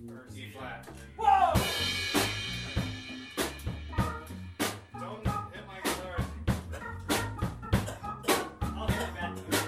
Or C flat. Whoa! Don't hit my guitar. I'll hit it back to you.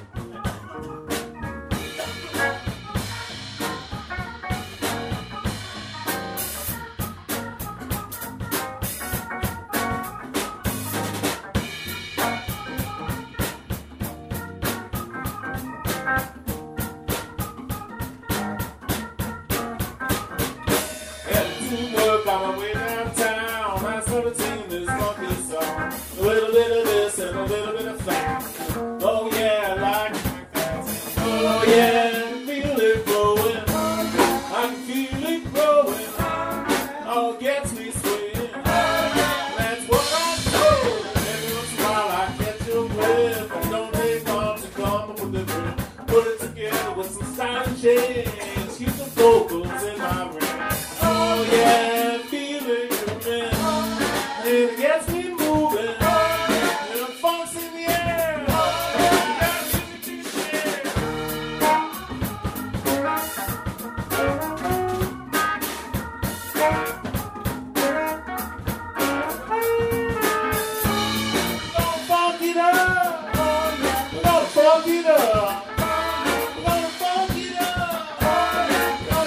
On my way downtown, I started singing this funky song. A little bit of this and a little bit of that. Oh yeah, I like that. Oh yeah, I can feel it growing. I can feel it growing. Oh, it gets me swaying. That's what I do. Every once in a while I catch a whiff. I don't take long to come up with a grip. Put it together with some style and change. Keep the vocals in my brain. Oh yeah. It gets me moving, and the funk's in the air. You gotta music to share. We're gonna funk it up. We're gonna funk it up. We're gonna funk it up. We're gonna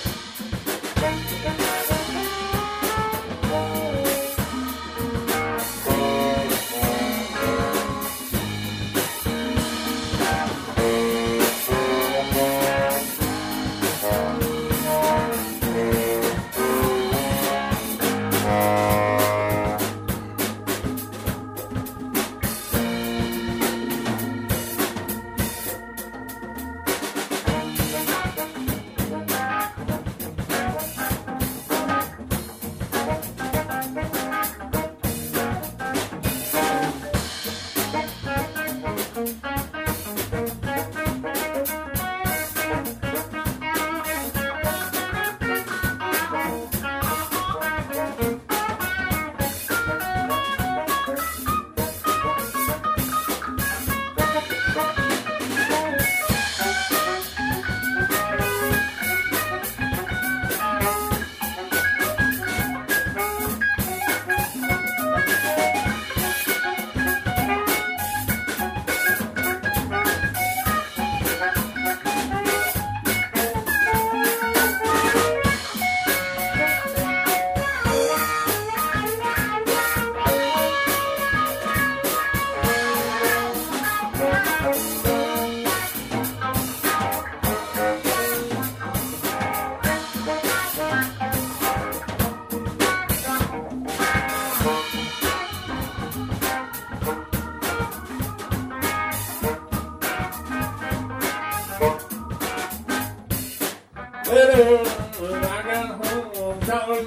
When I got home,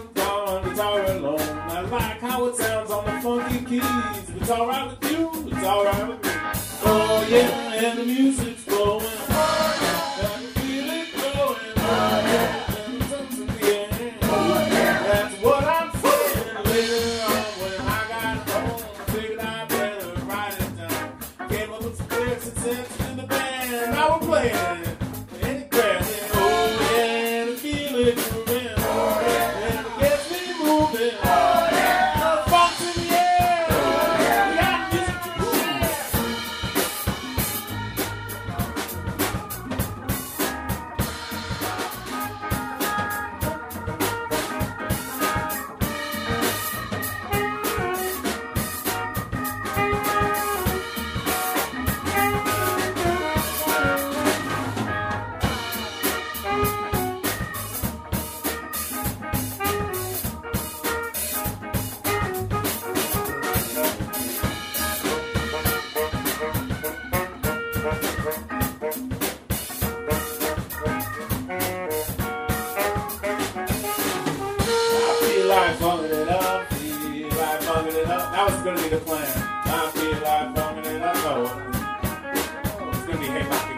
guitar alone. I like how it sounds on the funky keys. If it's alright with you, it's alright with me. Oh yeah, and the music's flowing. I can feel it growing. And the sun's in the air. That's what I'm saying. Later on, when I got home, I figured I'd better write it down. Came up with some lyrics and sent it to the band. Now we're playing it. That was going to be the plan. I feel like bumming it up. So it's going to be hip hop.